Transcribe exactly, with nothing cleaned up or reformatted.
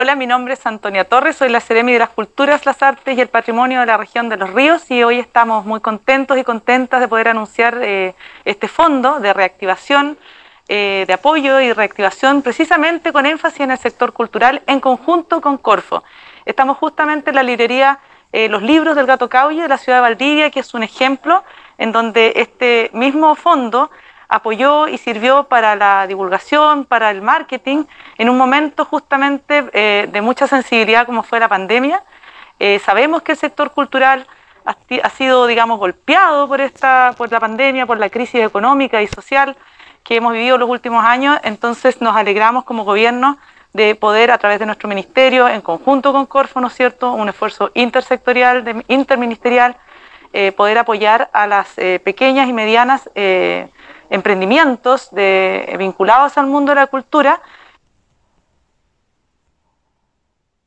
Hola, mi nombre es Antonia Torres, soy la Seremi de las Culturas, las Artes y el Patrimonio de la región de Los Ríos y hoy estamos muy contentos y contentas de poder anunciar eh, este fondo de reactivación, eh, de apoyo y reactivación precisamente con énfasis en el sector cultural en conjunto con Corfo. Estamos justamente en la librería eh, Los Libros del Gato Caulle de la ciudad de Valdivia, que es un ejemplo en donde este mismo fondo apoyó y sirvió para la divulgación, para el marketing, en un momento justamente eh, de mucha sensibilidad como fue la pandemia. Eh, sabemos que el sector cultural ha, ha sido, digamos, golpeado por, esta, por la pandemia, por la crisis económica y social que hemos vivido los últimos años, entonces nos alegramos como gobierno de poder, a través de nuestro ministerio, en conjunto con Corfo, ¿no es cierto?, un esfuerzo intersectorial, de, interministerial, eh, poder apoyar a las eh, pequeñas y medianas eh, emprendimientos de, vinculados al mundo de la cultura,